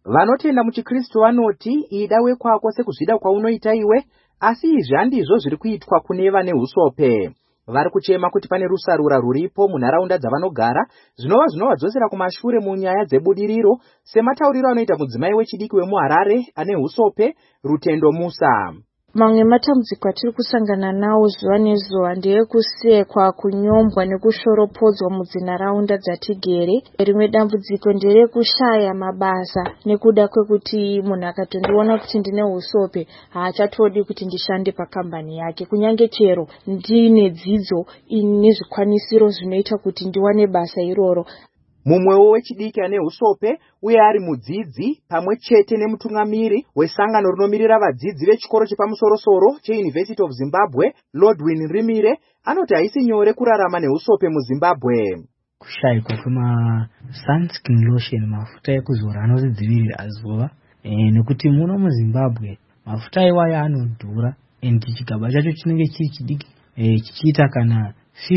Vanotenda muchiKristu vanoti ida wekwako sekuzvida kwaunoita iwe, asi izvi handizvo zviri kuitwa kune vane usope. Vari kuchema kuti pane rusarura ruripo munharaunda dzavanogara, zvinova zvinovadzosera kumashure munyaya dzebudiriro, sematauriro anoita mudzimai wechidiki wemuHarare ane usope, Rutendo Musa. Mamwe matambudziko atiri kusangana nawo zuva nezuva ndeyekusekwa, kunyombwa nekushoropodzwa mudzinharaunda dzatigere. Rimwe dambudziko nderekushaya mabasa, nekuda kwekuti munhu akatondiona kuti ndine usope haachatodi kuti ndishande pakambani yake, kunyange chero ndine dzidzo nezvikwanisiro zvinoita kuti ndiwane basa iroro. Mumwewo wechidiki ane usope uye ari mudzidzi pamwe chete nemutungamiri wesangano rinomirira vadzidzi vechikoro chepamusoro-soro cheUniversity of Zimbabwe, Lordwin Rimire, anoti haisi nyore kurarama neusope muZimbabwe. Kushayikwa kwema-sunscreen lotion, mafuta ekuzora anozvidzivirira zuva, nekuti muno muZimbabwe mafuta iwaya anodhura, chigaba chacho chinenge chiri chidiki, chichiita kana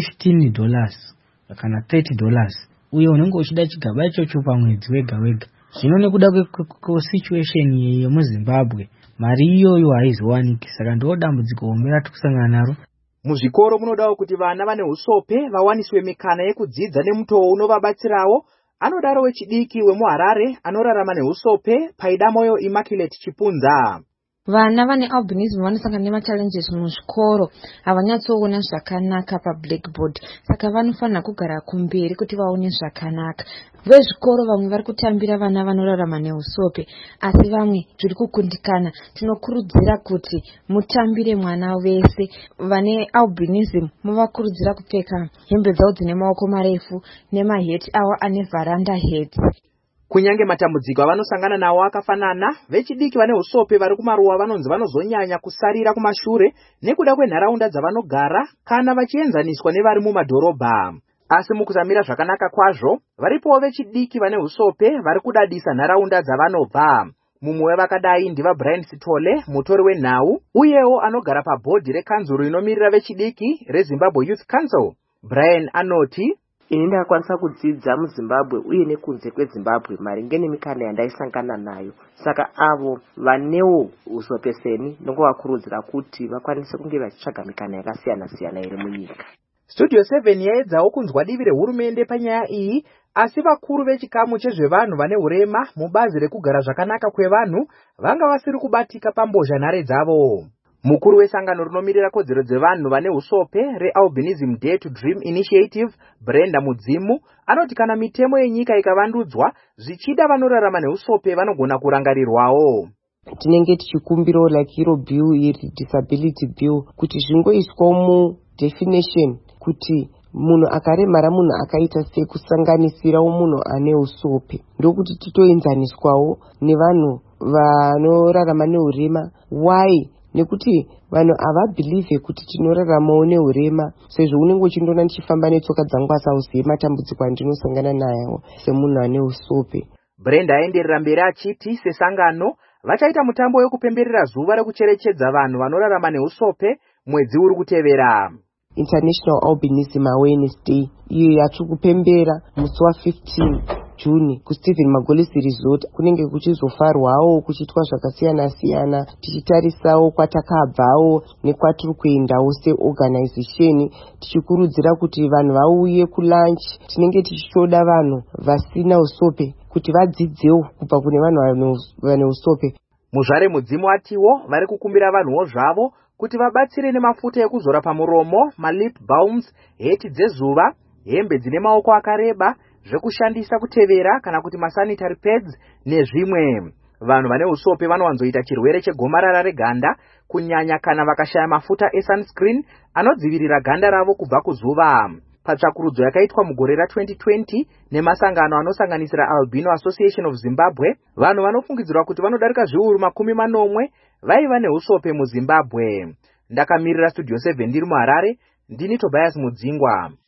$15 kana $30, uye unenge uchida chigaba ichocho pamwedzi wega wega. Zvino nekuda kwesituation yemuZimbabwe, mari iyoyo haizowaniki, saka ndo dambudziko hombe ratikusangana naro. Muzvikoro munodawo kuti vana vane usope vawaniswe mikana yekudzidza nemutoo unovabatsirawo. Anodaro wechidiki wemuHarare anorarama neusope, Paidamoyo Immaculate Chipunza. Vana vane albinism vanosangana nemachallenges muzvikoro, havanyatsoona zvakanaka pablackboard, saka vanofanira kugara kumberi kuti vaone zvakanaka. Vezvikoro vamwe vari kutambira vana vanorarama neusope, asi vamwe zviri kukundikana. Tinokurudzira kuti mutambire mwana wese. Vane albinism muvakurudzira kupfeka hembe dzavo dzine maoko marefu nemaheti avo ane varanda heti. Kunyange matambudziko avanosangana nawo akafanana, vechidiki vane usope vari kumaruwa vanonzi vanozonyanya kusarira kumashure nekuda kwenharaunda dzavanogara kana vachienzaniswa nevari mumadhorobha. Asi mukusamira zvakanaka kwazvo, varipowo vechidiki vane usope vari kudadisa nharaunda dzavanobva. Mumwe wevakadai ndiva Brian Sitole, mutori wenhau, uyewo anogara pabhodhi rekanzuro inomirira vechidiki reZimbabwe Youth Council. Brian anoti, ini ndakakwanisa kudzidza muZimbabwe uye nekunze kweZimbabwe maringe nemikana yandaisangana nayo. Saka avo vanewo usope seni ndingovakurudzira kuti vakwanise kunge vachitsvaga mikana yakasiyana-siyana iri munyika. Studio 7 yaedzawo kunzwa divi rehurumende panyaya iyi, asi vakuru vechikamu chezvevanhu vane urema mubazi rekugara zvakanaka kwevanhu vanga vasiri kubatika pambozhanhare dzavo. Mukuru wesangano rinomirira kodzero dzevanhu vane usope reAlbinism Dare to Dream Initiative, Brenda Mudzimu, anoti kana mitemo yenyika ikavandudzwa, zvichida vanorarama neusope vanogona kurangarirwawo. Tinenge tichikumbirawo iro bill iri disability bill kuti zvingoiswa mu definition kuti munhu akaremara, munhu akaita sekusanganisirawo munhu ane usope, ndokuti titoenzaniswawo nevanhu vanorarama neurema. Why? Nekuti vanhu havabhilive kuti tinoraramawo neurema, sezvo unenge uchindoona ndichifamba netsoka dzangu asauzive matambudziko andinosangana nayo semunhu ane usope. Brenda aenderera mberi achiti sesangano vachaita mutambo wekupemberera zuva rekucherechedza vanhu vanorarama neusope mwedzi uri kutevera. International Albinism Awareness Day, iyo yatiri kupembera musi wa15 Juni kuStephen Magolisi Resort. Kunenge kuchizofarwawo kuchiitwa zvakasiyana-siyana, tichitarisawo kwatakabvawo nekwatiri kuendawo seorganization, tichikurudzira kuti vanhu vauye kulunch. Tinenge tichitoda vanhu vasina usope kuti vadzidzewo kubva kune vanhu vane usope. Muzvare Mudzimu atiwo vari kukumbira vanhuwo zvavo kuti vabatsire nemafuta ekuzora pamuromo, malip balms, heti dzezuva, hembe dzine maoko akareba, zvekushandisa kutevera kana kuti masanitary pads nezvimwe. Vanhu vane usope vanowanzoita chirwere chegomarara reganda, kunyanya kana vakashaya mafuta esunscreen anodzivirira ganda ravo kubva kuzuva. Patsvakurudzo yakaitwa mugore ra2020 nemasangano anosanganisira Albino Association of Zimbabwe, vanhu vanofungidzirwa kuti vanodarika zviuru 40 vaiva neusope muZimbabwe. Ndakamirira Studio 7 ndiri muHarare, ndini Tobias Mudzingwa.